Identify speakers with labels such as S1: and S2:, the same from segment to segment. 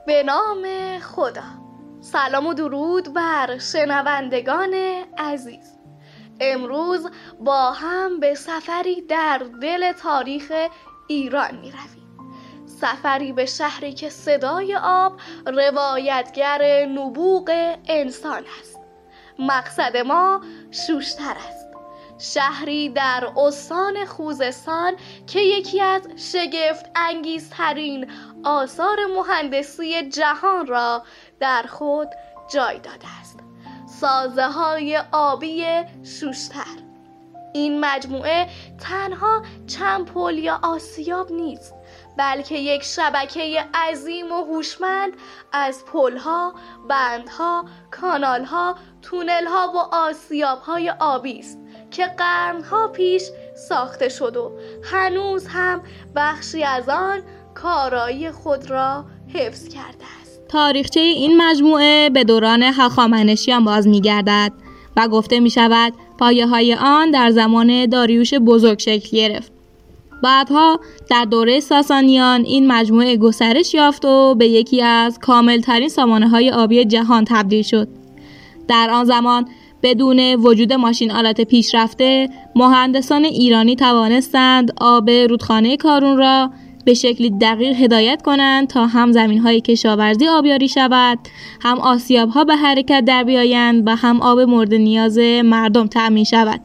S1: به نام خدا. سلام و درود بر شنوندگان عزیز. امروز با هم به سفری در دل تاریخ ایران می رویم. سفری به شهری که صدای آب روایتگر نبوغ انسان است. مقصد ما شوشتر است، شهری در استان خوزستان که یکی از شگفت انگیزترین آثار مهندسی جهان را در خود جای داده است. سازه های آبی شوشتر. این مجموعه تنها چند پل یا آسیاب نیست، بلکه یک شبکه عظیم و هوشمند از پل‌ها، بندها، کانال‌ها، تونل‌ها و آسیاب‌های آبی است که قرن‌ها پیش ساخته شد و هنوز هم بخشی از آن کارایی خود را حفظ کرده است.
S2: تاریخچه این مجموعه به دوران هخامنشیان باز می‌گردد و گفته می‌شود پایه‌های آن در زمان داریوش بزرگ شکل گرفت. بعدها در دوره ساسانیان این مجموعه گسترش یافت و به یکی از کاملترین سامانه‌های آبی جهان تبدیل شد. در آن زمان بدون وجود ماشین آلات پیشرفته، مهندسان ایرانی توانستند آب رودخانه کارون را به شکلی دقیق هدایت کنند تا هم زمین‌های کشاورزی آبیاری شود، هم آسیاب‌ها به حرکت در بیایند و هم آب مورد نیاز مردم تأمین شود.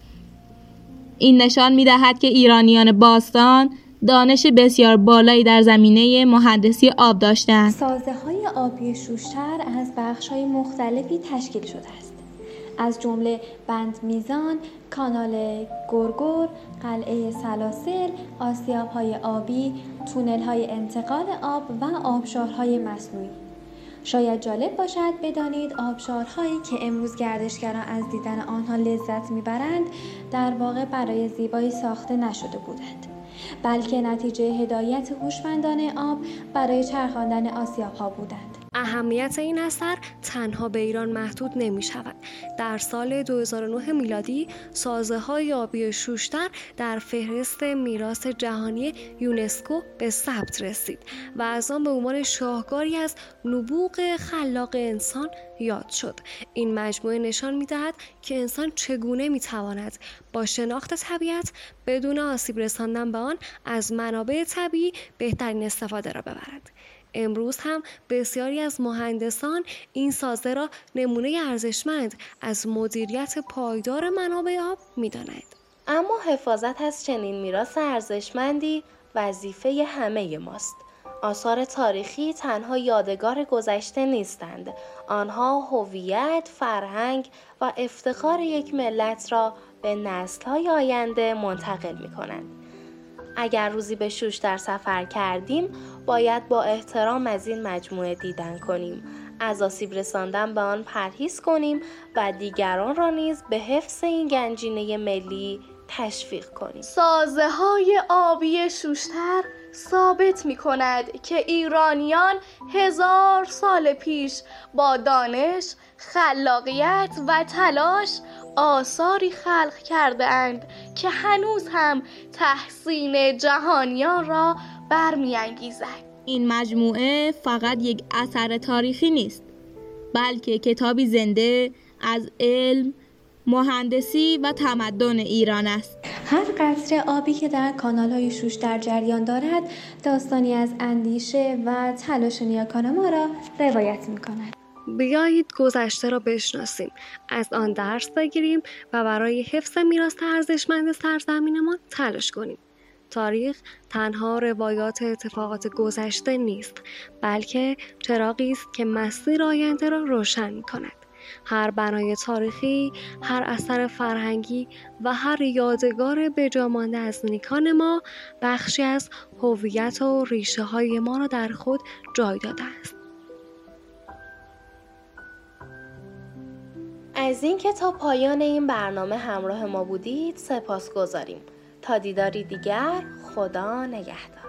S2: این نشان می‌دهد که ایرانیان باستان دانش بسیار بالایی در زمینه مهندسی آب داشتند.
S3: سازه‌های آبی شوشتر از بخش‌های مختلفی تشکیل شده است، از جمله بند میزان، کانال گرگر، قلعه سلاسل، آسیاب‌های آبی، تونل‌های انتقال آب و آبشارهای مصنوعی. شاید جالب باشد بدانید آبشارهایی که امروز گردشگران از دیدن آنها لذت میبرند در واقع برای زیبایی ساخته نشده بودند، بلکه نتیجه هدایت هوشمندانه آب برای چرخاندن آسیاب‌ها بودند.
S4: اهمیت این اثر تنها به ایران محدود نمی شود. در سال 2009 میلادی سازه‌های آبی شوشتر در فهرست میراث جهانی یونسکو به ثبت رسید و از آن به عنوان شاهکاری از نبوغ خلاق انسان یاد شد. این مجموعه نشان می‌دهد که انسان چگونه می‌تواند با شناخت طبیعت بدون آسیب رساندن به آن از منابع طبیعی بهترین استفاده را ببرد. امروز هم بسیاری از مهندسان این سازه را نمونه ارزشمند از مدیریت پایدار منابع آب می‌دانند.
S1: اما حفاظت از چنین میراث ارزشمندی وظیفه همه ماست. آثار تاریخی تنها یادگار گذشته نیستند. آنها هویت، فرهنگ و افتخار یک ملت را به نسل‌های آینده منتقل می‌کنند. اگر روزی به شوشتر سفر کردیم، باید با احترام از این مجموعه دیدن کنیم، از آسیب رساندن به آن پرهیز کنیم و دیگران را نیز به حفظ این گنجینه ملی تشویق کنیم. سازه‌های آبی شوشتر ثابت می‌کند که ایرانیان 1000 سال پیش با دانش، خلاقیت و تلاش آثاری خلق کرده اند که هنوز هم تحسین جهانیان را برمی‌انگیزد.
S2: این مجموعه فقط یک اثر تاریخی نیست، بلکه کتابی زنده از علم، مهندسی و تمدن ایران است.
S3: هر قطره آبی که در کانال‌های شوشتر جریان دارد، داستانی از اندیشه و تلاش نیاکان ما را روایت می‌کند.
S4: بیایید گذشته را بشناسیم، از آن درس بگیریم و برای حفظ میراث ارزشمند سرزمینمان تلاش کنیم. تاریخ تنها روایات اتفاقات گذشته نیست، بلکه چراغی است که مسیر آینده را روشن می‌کند. هر بنای تاریخی، هر اثر فرهنگی و هر یادگار بجامانده از نیکان ما بخشی از هویت و ریشه‌های ما را در خود جای داده است.
S1: از اینکه تا پایان این برنامه همراه ما بودید سپاسگزاریم. تا دیداری دیگر، خدا نگهدار.